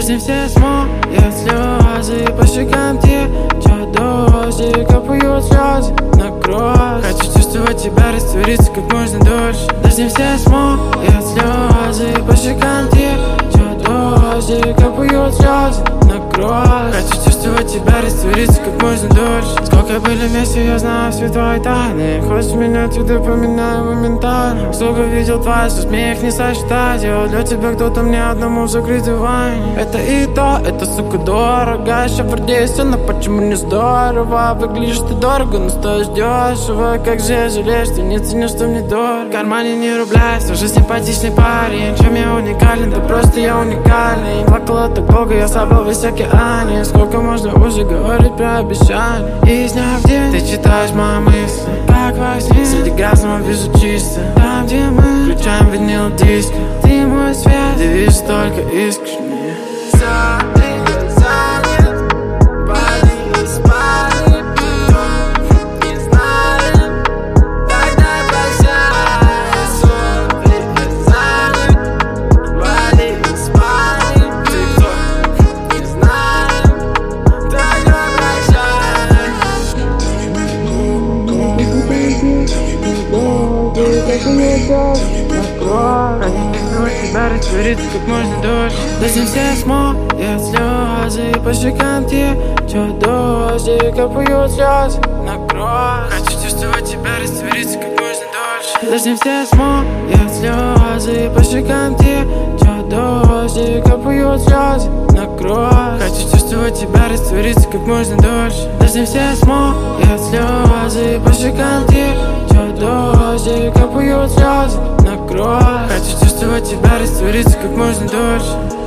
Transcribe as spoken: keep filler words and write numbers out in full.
Дождем все смоет слезы по щекам течет дождик, капают слезы накрой. Хочу чувствовать тебя, раствориться как можно дольше. Дождем все смоет слезы по щекам течет дождик, капают слезы накрой. Хочу чувствовать тебя, раствориться как можно дольше. Сколько были вместе, я знаю все твои тайны. Хочешь меня, отсюда поминаю моментально. Сколько видел твой смех, не сосчитать его. Для тебя кто-то, мне одному закрыть войне. Это и то, это, сука, дорого. Еще твердейся, но почему не здорово? Выглядишь ты дорого, но стоишь дешево. Как же я жалею, что не ценишь, что мне дорого. В кармане не рубля, все же симпатичный парень. Чем я уникален, да просто я уникальный. Плакала так долго, я собрал весь океане. Сколько можно уже говорить про обещания? И из дня в день ты читаешь мои мысли, как во сне. Среди газа вижу чисто. Там, где мы включаем винил диск. Ты мой свет, ты видишь только искры. Тебя раствориться как можно дольше. Дождем все смоет слезы по щекам течет дождик, капают слезы накрой. Хочу чувствовать тебя, раствориться как можно дольше. Дождем все смоет слезы по щекам течет дождик, капают слезы накрой. Хочу чувствовать тебя, раствориться как можно дольше. Дождем все смоет слезы по щекам течет дождик, капают слезы накрой. Хочу чувствовать тебя, раствориться как можно дольше.